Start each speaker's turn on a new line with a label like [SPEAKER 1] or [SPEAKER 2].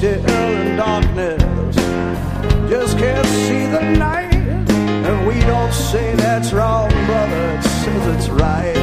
[SPEAKER 1] still in darkness, just can't see the night. And we don't say that's wrong, brother, it says it's right.